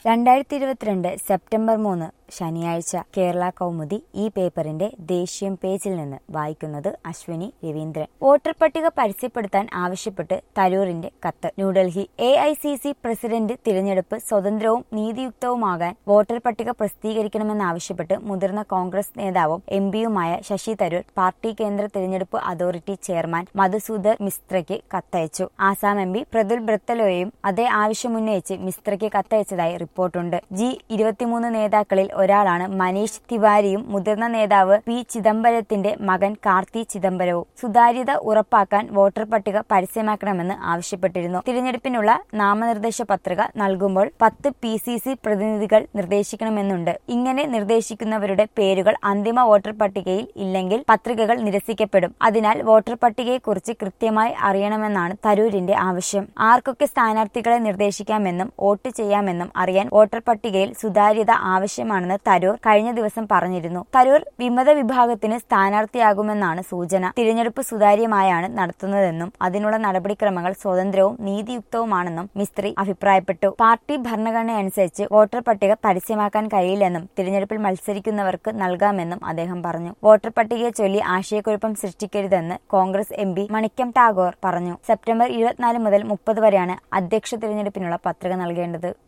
2022 September 3 ശനിയാഴ്ച കേരള കൗമുദി ഈ പേപ്പറിന്റെ ദേശീയം പേജിൽ നിന്ന് വായിക്കുന്നത് അശ്വിനി രവീന്ദ്രൻ. വോട്ടർ പട്ടിക പരസ്യപ്പെടുത്താൻ ആവശ്യപ്പെട്ട് തരൂരിന്റെ കത്ത്. ന്യൂഡൽഹി. AICC പ്രസിഡന്റ് തിരഞ്ഞെടുപ്പ് സ്വതന്ത്രവും നീതിയുക്തവുമാകാൻ വോട്ടർ പട്ടിക പ്രസിദ്ധീകരിക്കണമെന്നാവശ്യപ്പെട്ട് മുതിർന്ന കോൺഗ്രസ് നേതാവും എംപിയുമായ ശശി തരൂർ പാർട്ടി കേന്ദ്ര തിരഞ്ഞെടുപ്പ് അതോറിറ്റി ചെയർമാൻ മധുസൂദർ മിസ്ത്രയ്ക്ക് കത്തയച്ചു. ആസാം എംപി പ്രതുൽ ബ്രത്തലോയും അതേ ആവശ്യമുന്നയിച്ച് മിസ്ത്രയ്ക്ക് കത്തയച്ചതായി റിപ്പോർട്ടുണ്ട്. G23 നേതാക്കളിൽ ഒരാളാണ് മനീഷ് തിവാരിയും മുതിർന്ന നേതാവ് പി ചിദംബരത്തിന്റെ മകൻ കാർത്തി ചിദംബരവും. സുതാര്യത ഉറപ്പാക്കാൻ വോട്ടർ പട്ടിക പരസ്യമാക്കണമെന്ന് ആവശ്യപ്പെട്ടിരുന്നു. തിരഞ്ഞെടുപ്പിനുള്ള നാമനിർദ്ദേശ പത്രിക നൽകുമ്പോൾ 10 PCC പ്രതിനിധികൾ നിർദ്ദേശിക്കണമെന്നുണ്ട്. ഇങ്ങനെ നിർദ്ദേശിക്കുന്നവരുടെ പേരുകൾ അന്തിമ വോട്ടർ പട്ടികയിൽ ഇല്ലെങ്കിൽ പത്രികകൾ നിരസിക്കപ്പെടും. അതിനാൽ വോട്ടർ പട്ടികയെക്കുറിച്ച് കൃത്യമായി അറിയണമെന്നാണ് തരൂരിന്റെ ആവശ്യം. ആർക്കൊക്കെ സ്ഥാനാർത്ഥികളെ നിർദ്ദേശിക്കാമെന്നും വോട്ട് ചെയ്യാമെന്നും അറിയാൻ വോട്ടർ പട്ടികയിൽ സുതാര്യത ആവശ്യമാണെന്ന് തരൂർ കഴിഞ്ഞ ദിവസം പറഞ്ഞിരുന്നു. തരൂർ വിമത വിഭാഗത്തിന് സ്ഥാനാർത്ഥിയാകുമെന്നാണ് സൂചന. തിരഞ്ഞെടുപ്പ് സുതാര്യമായാണ് നടത്തുന്നതെന്നും അതിനുള്ള നടപടിക്രമങ്ങൾ സ്വതന്ത്രവും നീതിയുക്തവുമാണെന്നും മിസ്ത്രി അഭിപ്രായപ്പെട്ടു. പാർട്ടി ഭരണഘടനയനുസരിച്ച് വോട്ടർ പട്ടിക പരസ്യമാക്കാൻ കഴിയില്ലെന്നും തിരഞ്ഞെടുപ്പിൽ മത്സരിക്കുന്നവർക്ക് നൽകാമെന്നും അദ്ദേഹം പറഞ്ഞു. വോട്ടർ പട്ടികയെ ചൊല്ലി ആശയക്കുഴപ്പം സൃഷ്ടിക്കരുതെന്ന് കോൺഗ്രസ് MP മണിക്കം ടാഗോർ പറഞ്ഞു. സെപ്റ്റംബർ 24 മുതൽ 30 വരെയാണ് അധ്യക്ഷ തിരഞ്ഞെടുപ്പിനുള്ള പത്രിക നൽകേണ്ടത്.